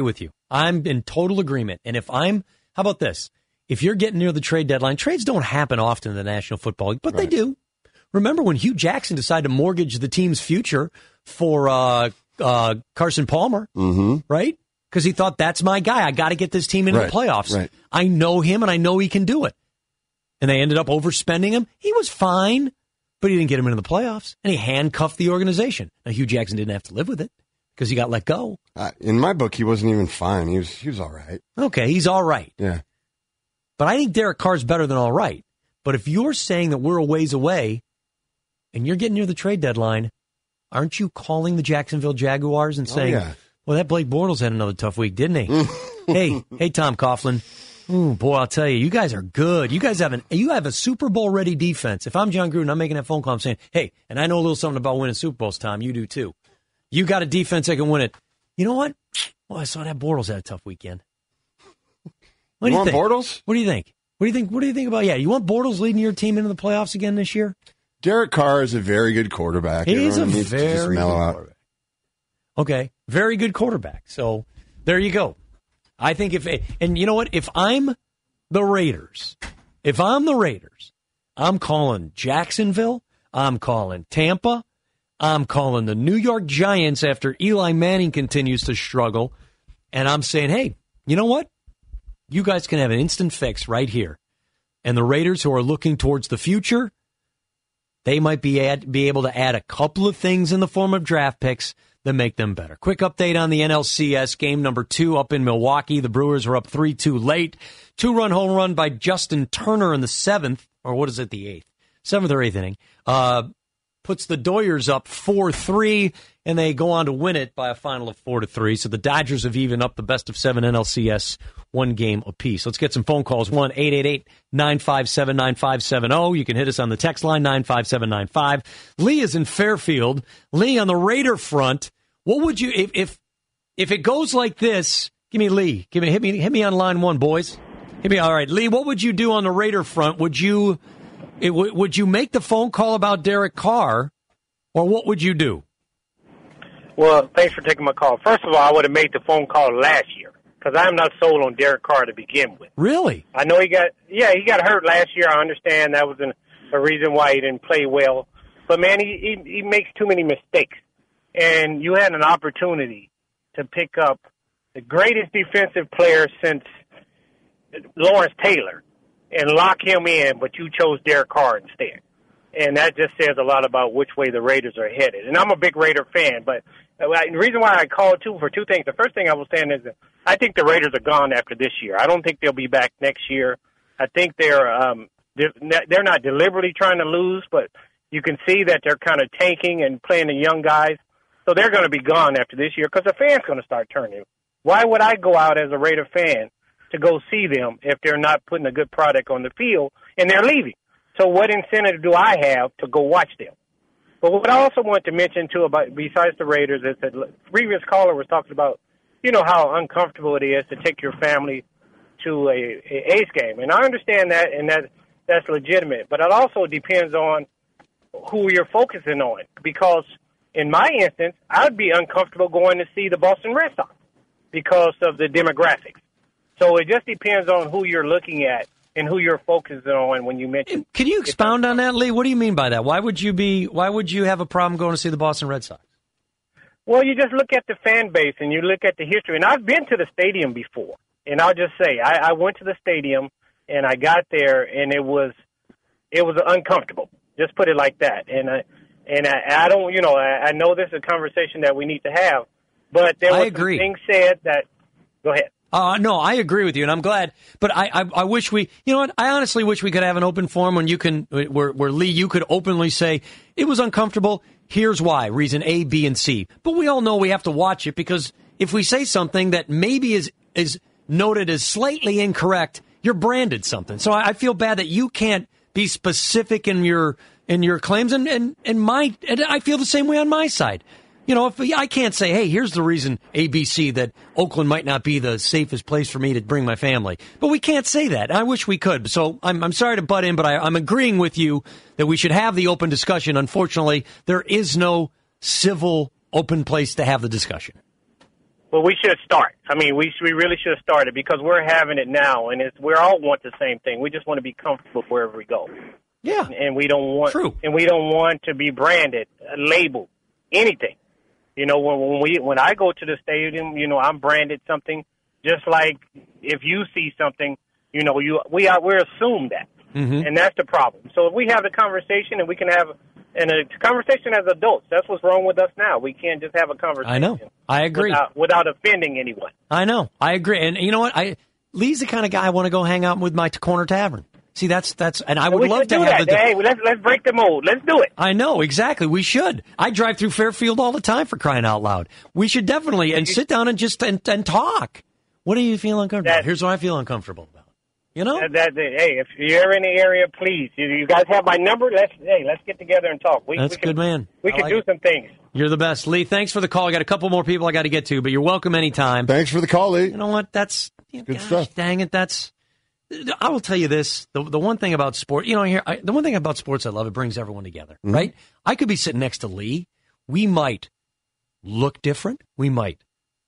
I'm in total agreement. And if I'm, how about this? If you're getting near the trade deadline, trades don't happen often in the National Football League, but right. they do. Remember when Hugh Jackson decided to mortgage the team's future for uh, uh, Carson Palmer, mm-hmm. right? Because he thought, that's my guy. I got to get this team into right. the playoffs. Right. I know him, and I know he can do it. And they ended up overspending him. He was fine, but he didn't get him into the playoffs. And he handcuffed the organization. Now, Hugh Jackson didn't have to live with it because he got let go. Uh, in my book, he wasn't even fine. He was he was all right. Okay, he's all right. Yeah. But I think Derek Carr's better than all right. But if you're saying that we're a ways away and you're getting near the trade deadline, aren't you calling the Jacksonville Jaguars and saying, oh, yeah. well, that Blake Bortles had another tough week, didn't he? hey, hey, Tom Coughlin. Ooh, boy, I'll tell you, you guys are good. You guys have an you have a Super Bowl ready defense. If I'm John Gruden, I'm making that phone call. I'm saying, hey, and I know a little something about winning Super Bowls, Tom. You do too. You got a defense that can win it. You know what? Well, I saw that Bortles had a tough weekend. What do you, you want think? Bortles? What do you think? What do you think? What do you think about? Yeah, you want Bortles leading your team into the playoffs again this year? Derek Carr is a very good quarterback. He is a needs very to just mellow good out. quarterback. Okay, very good quarterback. So there you go. I think if and you know what? If I'm the Raiders, if I'm the Raiders, I'm calling Jacksonville. I'm calling Tampa. I'm calling the New York Giants after Eli Manning continues to struggle. And I'm saying, hey, you know what? You guys can have an instant fix right here. And the Raiders, who are looking towards the future, they might be add, be able to add a couple of things in the form of draft picks that make them better. Quick update on the N L C S game number two up in Milwaukee. The Brewers are up three two late. Two-run home run by Justin Turner in the seventh, or what is it, the eighth? Seventh or eighth inning. Uh, puts the Doyers up four three, and they go on to win it by a final of four to three. So the Dodgers have even up the best of seven N L C S, one game apiece. Let's get some phone calls. one eight eight eight nine five seven nine five seven zero. You can hit us on the text line nine five seven nine five. Lee is in Fairfield. Lee, on the Raider front, what would you if if if it goes like this? Give me Lee. Give me hit me hit me on line one, boys. Hit me. All right, Lee. What would you do on the Raider front? Would you it, would you make the phone call about Derek Carr, or what would you do? Well, thanks for taking my call. First of all, I would have made the phone call last year because I'm not sold on Derek Carr to begin with. Really? I know he got yeah he got hurt last year. I understand that was an, a reason why he didn't play well. But man, he, he he makes too many mistakes, and you had an opportunity to pick up the greatest defensive player since Lawrence Taylor and lock him in, but you chose Derek Carr instead. And that just says a lot about which way the Raiders are headed. And I'm a big Raider fan, but the reason why I called, too, for two things. The first thing I was saying is that I think the Raiders are gone after this year. I don't think they'll be back next year. I think they're um, they're, they're not deliberately trying to lose, but you can see that they're kind of tanking and playing the young guys. So they're going to be gone after this year because the fans going to start turning. Why would I go out as a Raider fan to go see them if they're not putting a good product on the field and they're leaving? So what incentive do I have to go watch them? But what I also want to mention, too, about besides the Raiders, is that the previous caller was talking about, you know, how uncomfortable it is to take your family to a, a A's game. And I understand that, and that that's legitimate. But it also depends on who you're focusing on. Because in my instance, I would be uncomfortable going to see the Boston Red Sox because of the demographics. So it just depends on who you're looking at and who you're focusing on when you mention. Can you expound on that, Lee? What do you mean by that? Why would you be? Why would you have a problem going to see the Boston Red Sox? Well, you just look at the fan base and you look at the history. And I've been to the stadium before, and I'll just say I, I went to the stadium and I got there, and it was it was uncomfortable. Just put it like that. And I and I, I don't, you know, I, I know this is a conversation that we need to have, but there were some things said that. Go ahead. Uh, no, I agree with you, and I'm glad. But I, I, I wish we, you know what? I honestly wish we could have an open forum when you can, where, where Lee, you could openly say it was uncomfortable. Here's why: reason A, B, and C. But we all know we have to watch it because if we say something that maybe is is noted as slightly incorrect, you're branded something. So I, I feel bad that you can't be specific in your in your claims, and and and my, and I feel the same way on my side. You know, if I can't say, hey, here's the reason, A B C, that Oakland might not be the safest place for me to bring my family. But we can't say that. I wish we could. So I'm, I'm sorry to butt in, but I, I'm agreeing with you that we should have the open discussion. Unfortunately, there is no civil, open place to have the discussion. Well, we should start. I mean, we we really should have started because we're having it now, and it's we all want the same thing. We just want to be comfortable wherever we go. Yeah, and we don't want True. and we don't want to be branded, labeled, anything. You know, when, when we when I go to the stadium, you know, I'm branded something. Just like if you see something, you know, you we are we assume that, mm-hmm. and that's the problem. So if we have the conversation, and we can have and a conversation as adults, that's what's wrong with us now. We can't just have a conversation. I know. I agree. Without, without offending anyone. I know. I agree. And you know what? I Lee's the kind of guy I want to go hang out with my corner tavern. See, that's that's, and I would we love should to do have that. the. Hey, let's let's break the mold. Let's do it. I know exactly. We should. I drive through Fairfield all the time for crying out loud. We should definitely and sit down and just and, and talk. What do you feel uncomfortable? That, about? Here's what I feel uncomfortable about. You know? That, that, that, hey, if you're in the area, please. You, you guys have my number. Let's hey, let's get together and talk. We, That's we can, good, man. We I can like do it. some things. You're the best, Lee. Thanks for the call. I got a couple more people I got to get to, but you're welcome anytime. Thanks for the call, Lee. You know what? That's Good gosh, stuff. Dang it, that's. I will tell you this: the the one thing about sport, you know, here I, the one thing about sports I love, it brings everyone together, Mm-hmm. right? I could be sitting next to Lee. We might look different. We might,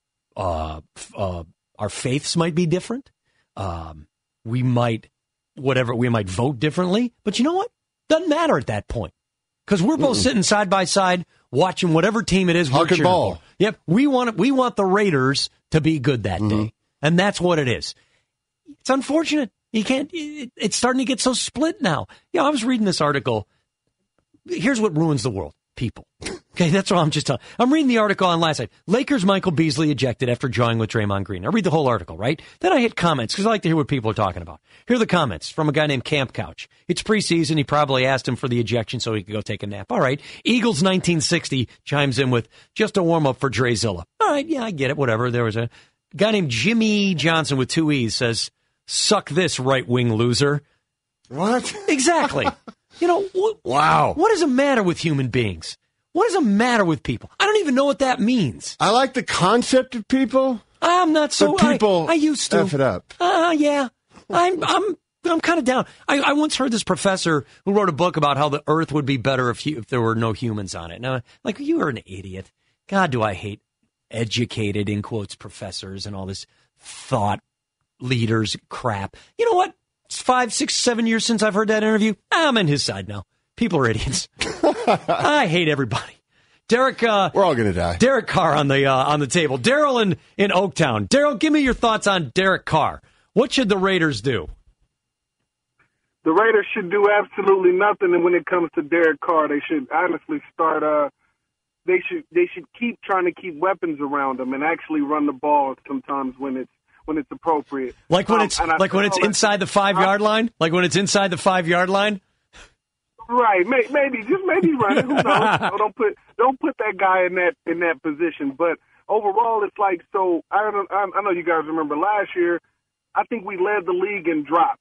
uh, f- uh, our faiths might be different. Um, we might, whatever, we might vote differently. But you know what? Doesn't matter at that point because we're both Mm-mm. sitting side by side watching whatever team it is we're Huck and cheering ball. for. Yep, we want we want the Raiders to be good that Mm-hmm. day, and that's what it is. It's unfortunate. You can't. It, it's starting to get so split now. Yeah, I was reading this article. Here's what ruins the world: people. Okay, that's what I'm just telling. I'm reading the article on last night. Lakers Michael Beasley ejected after jawing with Draymond Green. I read the whole article, right? Then I hit comments because I like to hear what people are talking about. Here are the comments from a guy named Camp Couch. It's preseason. He probably asked him for the ejection so he could go take a nap. All right. Eagles nineteen sixty chimes in with just a warm up for Drezilla. All right, yeah, I get it. Whatever. There was a guy named Jimmy Johnson with two E's says, "Suck this, right-wing loser." What? Exactly. You know, wh- Wow. What does it matter with human beings? What does it matter with people? I don't even know what that means. I like the concept of people. I'm not so. But people I, I used to. F it up. Uh, yeah. I'm. I'm. I'm kind of down. I, I once heard this professor who wrote a book about how the Earth would be better if, hu- if there were no humans on it. Now, like, you are an idiot. God, do I hate educated, in quotes, professors and all this thought leaders crap. You know what? It's five, six, seven years since I've heard that interview. I'm on his side now. People are idiots. I hate everybody. Derek, uh, we're all gonna die. Derek Carr on the uh, on the table. Daryl in in Oaktown. Daryl, give me your thoughts on Derek Carr. What should the Raiders do? The Raiders should do absolutely nothing, and when it comes to Derek Carr, they should honestly start. Uh, they should they should keep trying to keep weapons around him and actually run the ball sometimes when it's when it's appropriate. Like when um, it's I like when it's inside the five yard line. Like when it's inside the five yard line. Right, may, maybe just maybe run it. Who knows? So don't put don't put that guy in that in that position. But overall, it's like so. I don't. I, I know you guys remember last year. I think we led the league in drops.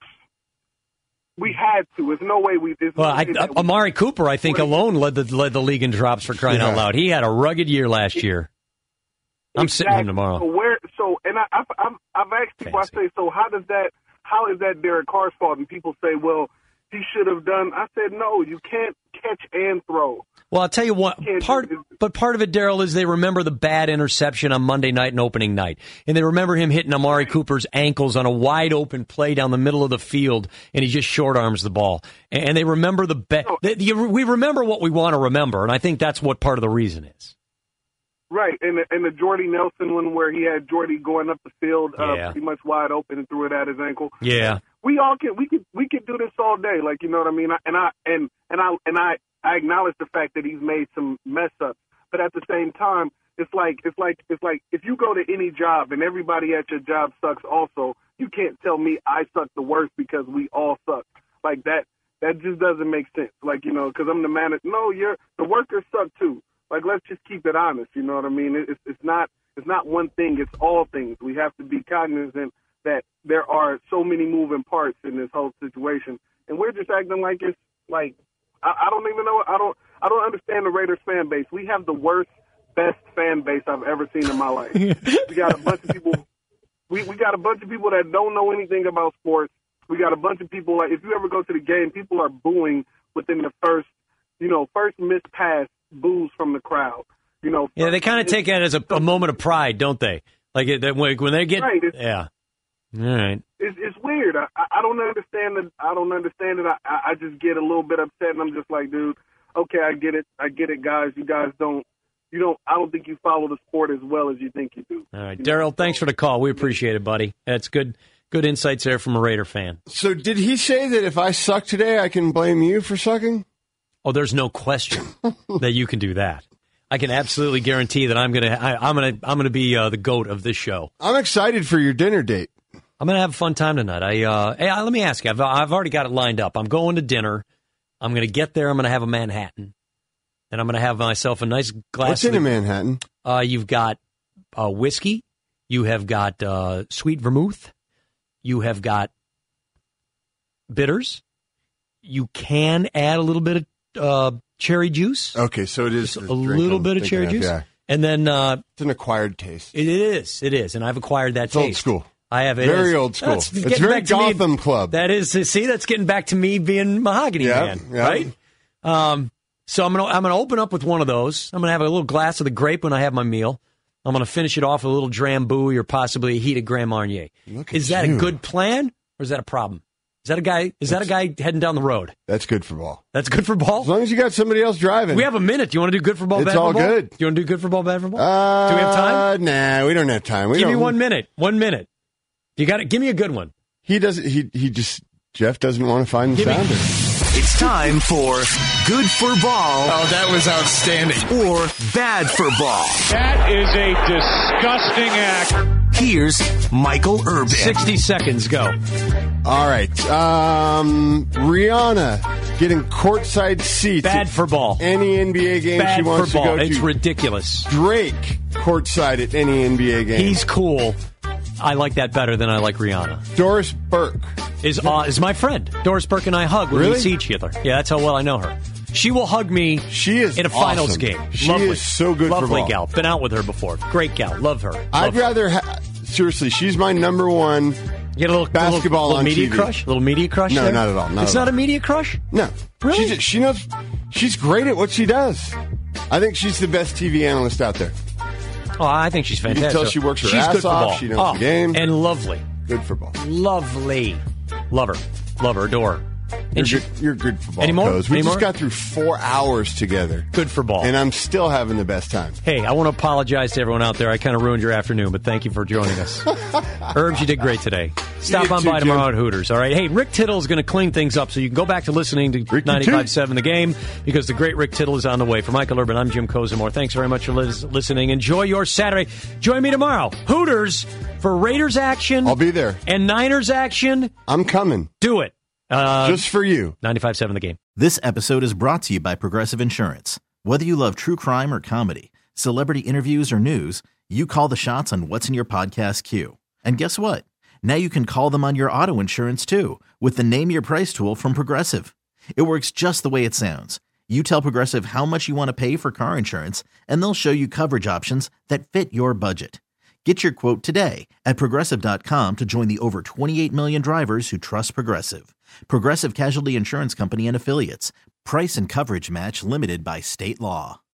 We had to. There's no way we. Well, no I, way uh, Amari Cooper, I think, alone led the led the league in drops for crying Yeah. out loud. He had a rugged year last year. I'm exactly. sitting him tomorrow. So where? So and I, I've, I've I've asked people. Fancy. I say, so how does that? How is that Derek Carr's fault? And people say, well, he should have done. I said, no, you can't catch and throw. Well, I'll tell you what, Can't part, do- but part of it, Daryl, is they remember the bad interception on Monday night and opening night. And they remember him hitting Amari Cooper's ankles on a wide open play down the middle of the field, and he just short arms the ball. And they remember the bad, we remember what we want to remember, and I think that's what part of the reason is. Right, and the, and the Jordy Nelson one where he had Jordy going up the field uh, Yeah. pretty much wide open and threw it at his ankle. Yeah. We all can we could we could do this all day, like you know what I mean. And I and and I and I I acknowledge the fact that he's made some mess ups, but at the same time, it's like it's like it's like if you go to any job and everybody at your job sucks, also you can't tell me I suck the worst because we all suck. Like that that just doesn't make sense. Like you know, because I'm the manager. No, you're the workers suck too. Like let's just keep it honest. You know what I mean? It's it's not it's not one thing. It's all things. We have to be cognizant that there are so many moving parts in this whole situation, and we're just acting like it's like I, I don't even know. I don't I don't understand the Raiders fan base. We have the worst, best fan base I've ever seen in my life. We got a bunch of people. We we got a bunch of people that don't know anything about sports. We got a bunch of people like if you ever go to the game, people are booing within the first you know first missed pass, boos from the crowd. You know. Yeah, they kind of take it as a, a moment of pride, don't they? Like it, when when they get, Right, it's- yeah. All right. It's, it's weird. I, I don't understand it. I don't understand it. I, I just get a little bit upset, and I'm just like, dude, okay, I get it. I get it, guys. You guys don't, you don't, I don't think you follow the sport as well as you think you do. All right, Daryl, thanks for the call. We appreciate it, buddy. That's good, good insights there from a Raider fan. So did he say that if I suck today, I can blame you for sucking? Oh, there's no question that you can do that. I can absolutely guarantee that I'm gonna, I, I'm gonna, I'm gonna be uh, the GOAT of this show. I'm excited for your dinner date. I'm going to have a fun time tonight. I, uh, hey, let me ask you. I've, I've already got it lined up. I'm going to dinner. I'm going to get there. I'm going to have a Manhattan. And I'm going to have myself a nice glass. What's in of a Manhattan? Uh, you've got uh, whiskey. You have got uh, sweet vermouth. You have got bitters. You can add a little bit of uh, cherry juice. Okay, so it is Just a little bit of cherry juice. Yeah. And then uh, it's an acquired taste. It is. It is. And I've acquired that it's taste. old school. I have it very is. old school. That's it's getting very back to me- Gotham Club. That is, see, that's getting back to me being Mahogany Yeah, Man, yeah. right? Um, so I'm gonna I'm gonna open up with one of those. I'm gonna have a little glass of the grape when I have my meal. I'm gonna finish it off with a little Drambuie or possibly a heated Grand Marnier. Look Is at that you. a good plan or is that a problem? Is that a guy? Is that a guy heading down the road? That's good for ball. That's good for ball. As long as you got somebody else driving. We have a minute. Do you want to do good for ball? It's bad all for ball? good. Do you want to do good for ball? Bad for ball? Uh, do we have time? Nah, we don't have time. We Give don't, me one minute. One minute. You got to give me a good one. He doesn't. He he just. Jeff doesn't want to find the Give me- sounder. It's time for Good for Ball Oh, that was outstanding. or Bad for Ball. That is a disgusting act. Here's Michael Urban. Sixty seconds. Go. All right. Um, Rihanna getting courtside seats. Bad at for ball. Any N B A game Bad she wants for to ball. go It's to. ridiculous. Drake courtside at any N B A game. He's cool. I like that better than I like Rihanna. Doris Burke. Is uh, is my friend. Doris Burke and I hug when we Really? see each other. Yeah, that's how well I know her. She will hug me She is in a finals awesome. game. She Lovely. is so good for Lovely ball. gal. Been out with her before. Great gal. Love her. Love I'd her. rather ha- seriously. She's my number one. Get a little basketball little, little on media T V. crush. A little media crush. No, there? not at all. Not it's at not all. a media crush. No, Really? She, just- she knows. She's great at what she does. I think she's the best T V analyst out there. Oh, I think she's can fantastic. tell she works her she's ass good for off. ball. She knows oh, the game. and lovely, Good for ball. lovely. Love her. Love her. Adore her. You're And she, good, you're good for ball. Any more? Coz. We Any just more? got through four hours together, good for ball. and I'm still having the best time. Hey, I want to apologize to everyone out there. I kind of ruined your afternoon, but thank you for joining us. Herbs, you did great today. Stop did on too, by tomorrow Jim. at Hooters, all right? Hey, Rick Tittle is going to clean things up, so you can go back to listening to Ricky ninety-five T. point seven The Game, because the great Rick Tittle is on the way. For Michael Urban, I'm Jim Kozimore. Thanks very much for lis- listening. Enjoy your Saturday. Join me tomorrow. Hooters for Raiders action. I'll be there. And Niners action. I'm coming Do it. Uh, just for you. ninety-five point seven The Game. This episode is brought to you by Progressive Insurance. Whether you love true crime or comedy, celebrity interviews or news, you call the shots on what's in your podcast queue. And guess what? Now you can call them on your auto insurance too with the Name Your Price tool from Progressive. It works just the way it sounds. You tell Progressive how much you want to pay for car insurance, and they'll show you coverage options that fit your budget. Get your quote today at Progressive dot com to join the over twenty-eight million drivers who trust Progressive. Progressive Casualty Insurance Company and Affiliates. Price and coverage match limited by state law.